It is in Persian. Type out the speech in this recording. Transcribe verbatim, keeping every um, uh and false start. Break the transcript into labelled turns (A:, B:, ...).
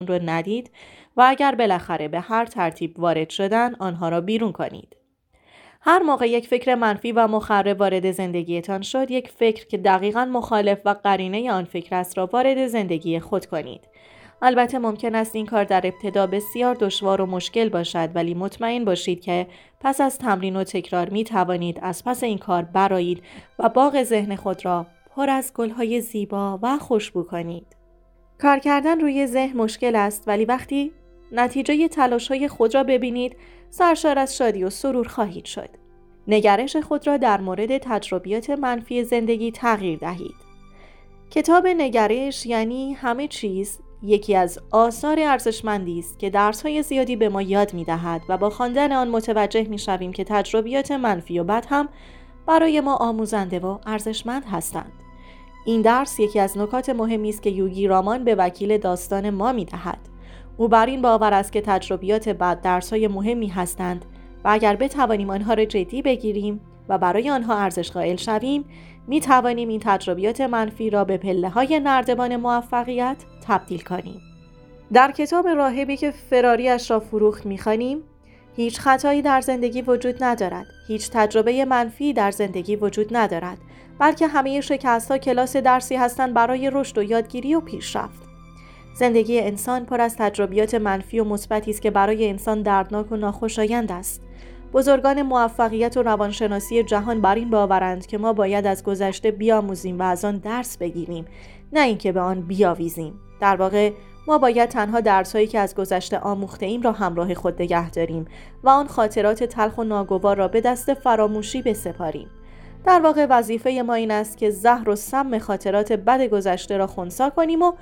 A: رو ندید و اگر بالاخره به هر ترتیب وارد شدن آنها را بیرون کنید. هر موقع یک فکر منفی و مخرب وارد زندگیتان شد، یک فکر که دقیقاً مخالف و قرینه آن فکر است را وارد زندگی خود کنید. البته ممکن است این کار در ابتدا بسیار دشوار و مشکل باشد، ولی مطمئن باشید که پس از تمرین و تکرار می توانید از پس این کار برآیید و باغ ذهن خود را پر از گل‌های زیبا و خوشبو کنید. کار کردن روی ذهن مشکل است، ولی وقتی نتیجه تلاش‌های خود را ببینید، سرشار از شادی و سرور خواهید شد. نگرش خود را در مورد تجربیات منفی زندگی تغییر دهید. کتاب نگرش یعنی همه چیز یکی از آثار ارزشمندی است که درس‌های زیادی به ما یاد می‌دهد و با خواندن آن متوجه می‌شویم که تجربیات منفی و بد هم برای ما آموزنده و ارزشمند هستند. این درس یکی از نکات مهمی است که یوگی رامان به وکیل داستان ما می‌دهد. او بر این باور است که تجربیات بد درس‌های مهمی هستند و اگر بتوانیم آنها را جدی بگیریم و برای آنها ارزش قائل شویم، می توانیم این تجربیات منفی را به پله‌های نردبان موفقیت تبدیل کنیم. در کتاب راهبی که فراریش را فروخت می‌خوانیم: هیچ خطایی در زندگی وجود ندارد، هیچ تجربه منفی در زندگی وجود ندارد، بلکه همه شکست‌ها کلاس درسی هستند برای رشد و یادگیری و پیشرفت. زندگی انسان پر از تجربیات منفی و مثبتی است که برای انسان دردناک و ناخوشایند است. بزرگان موفقیت و روانشناسی جهان بر این باورند که ما باید از گذشته بیاموزیم و از آن درس بگیریم، نه اینکه به آن بیاویزیم. در واقع ما باید تنها درس‌هایی که از گذشته آموخته ایم را همراه خود نگه داریم و آن خاطرات تلخ و ناگوار را به دست فراموشی بسپاریم. در واقع وظیفه ما این است که زهر و سم خاطرات بد گذشته را خنثی کنیم و